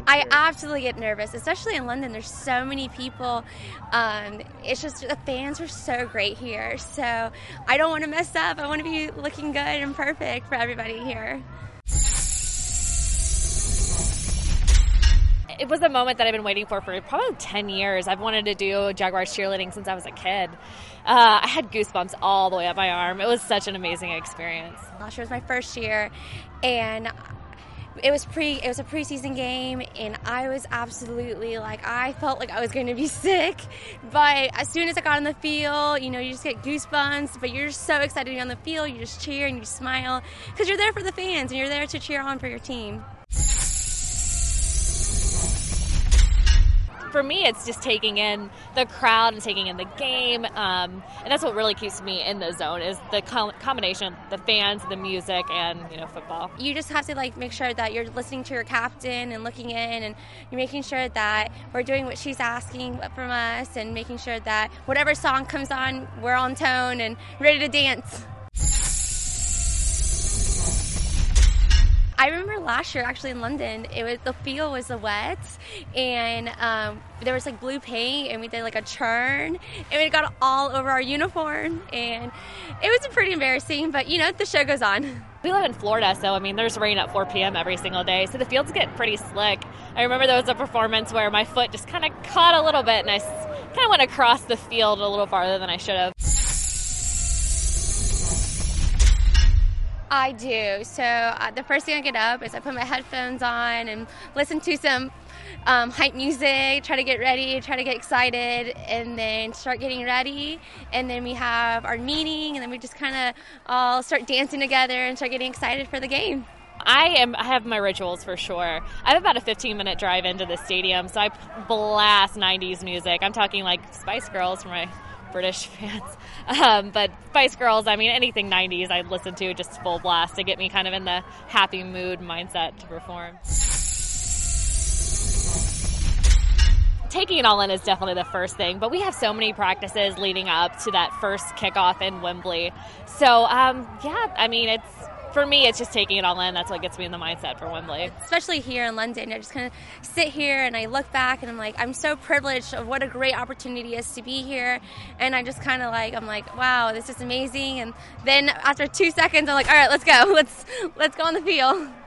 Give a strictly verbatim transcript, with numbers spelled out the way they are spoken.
I absolutely get nervous, especially in London. There's so many people. Um, it's just the fans are so great here. So I don't want to mess up. I want to be looking good and perfect for everybody here. It was a moment that I've been waiting for for probably ten years. I've wanted to do Jaguars cheerleading since I was a kid. Uh, I had goosebumps all the way up my arm. It was such an amazing experience. Last year was my first year, and it was pre. It was a preseason game, and I was absolutely like I felt like I was going to be sick. But as soon as I got on the field, you know, you just get goosebumps. But you're just so excited to be on the field. You just cheer and you smile because you're there for the fans and you're there to cheer on for your team. For me, it's just taking in the crowd and taking in the game, um, and that's what really keeps me in the zone is the co- combination of the fans, the music, and you know football. You just have to like make sure that you're listening to your captain and looking in, and you're making sure that we're doing what she's asking from us, and making sure that whatever song comes on, we're on tone and ready to dance. I remember last year, actually in London, it was the field was wet, and um, there was like blue paint, and we did like a churn, and it got all over our uniform, and it was pretty embarrassing. But you know, the show goes on. We live in Florida, so I mean, there's rain at four p.m. every single day, so the fields get pretty slick. I remember there was a performance where my foot just kind of caught a little bit, and I kind of went across the field a little farther than I should have. I do. So uh, the first thing I get up is I put my headphones on and listen to some um, hype music, try to get ready, try to get excited, and then start getting ready. And then we have our meeting, and then we just kind of all start dancing together and start getting excited for the game. I am. I have my rituals for sure. I have about a fifteen minute drive into the stadium, so I blast nineties music. I'm talking like Spice Girls for my British fans. Um, but Spice Girls, I mean, anything nineties I listen to just full blast to get me kind of in the happy mood mindset to perform. Taking it all in is definitely the first thing, but we have so many practices leading up to that first kickoff in Wembley. So, um, yeah, I mean, it's for me, it's just taking it all in. That's what gets me in the mindset for Wembley. Especially here in London, I just kind of sit here and I look back and I'm like, I'm so privileged of what a great opportunity it is to be here. And I just kind of like, I'm like, wow, this is amazing. And then after two seconds, I'm like, all right, let's go. Let's let's go on the field.